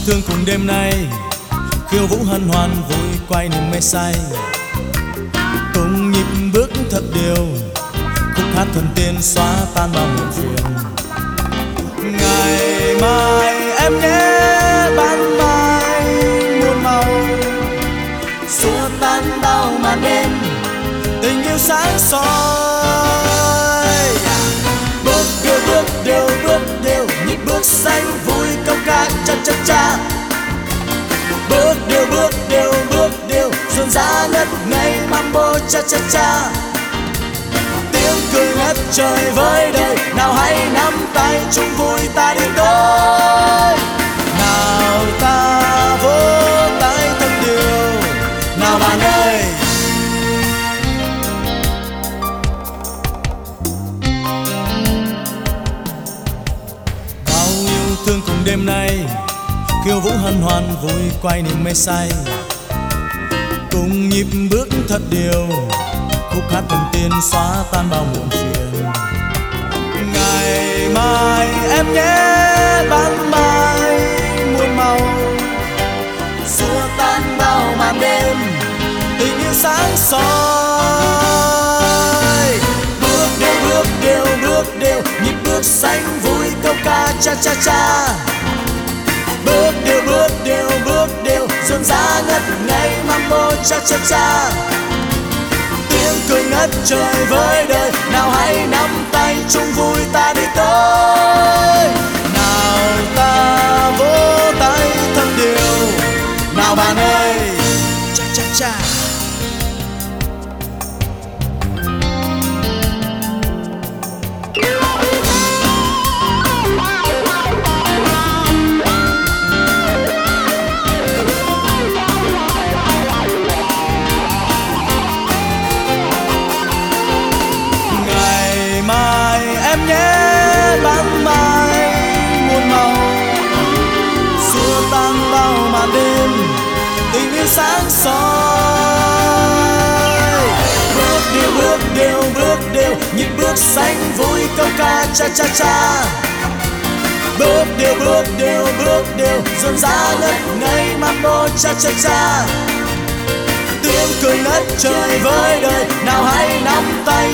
thương cùng đêm nay, khiêu vũ hân hoan vui quay niềm mê say. Cùng nhịp bước thật đều, khúc hát thuần tiên xóa tan bao muộn phiền. Ngày mai em nhé, ban mai muôn màu, xua tan bao màn đêm, tình yêu sáng soi. Bước đều bước đều, nhịp bước xanh vui câu ca cha cha cha. Bước đều rộn rã ngất ngây mambo cha cha cha. Tiếng cười ngất trời với đời, nào hãy nắm tay chung vui ta đi tới. Nào ta vỗ tay thật điều, nào bạn ơi. Bao yêu thương cùng đêm nay, khiêu vũ hân hoan vui quay niềm mê say. Cùng nhịp bước thật điều, khúc hát thuần tiên xóa tan bao muộn phiền. Ngày mai em nhé, ban mai muôn màu, xua tan bao màn đêm, tình yêu sáng soi. Bước đều, nhịp bước xanh vui câu ca cha cha cha. Bước đều, rộn rã ngất ngây mambo cha cha cha. Tiếng cười ngất trời với đời, nào hãy nắm tay chung vui ta đi tới. Nào ta vỗ tay thật điều, nào bạn ơi. Cha cha cha. Em nhé, ban mai muôn màu, xua tan bao màn đêm, tình yêu sáng soi. Bước đều, nhịp bước xanh vui câu ca cha cha cha. Bước đều, rộn rã ngất ngây mambo cha cha cha. Tiếng cười ngất trời với đời, nào hãy nắm tay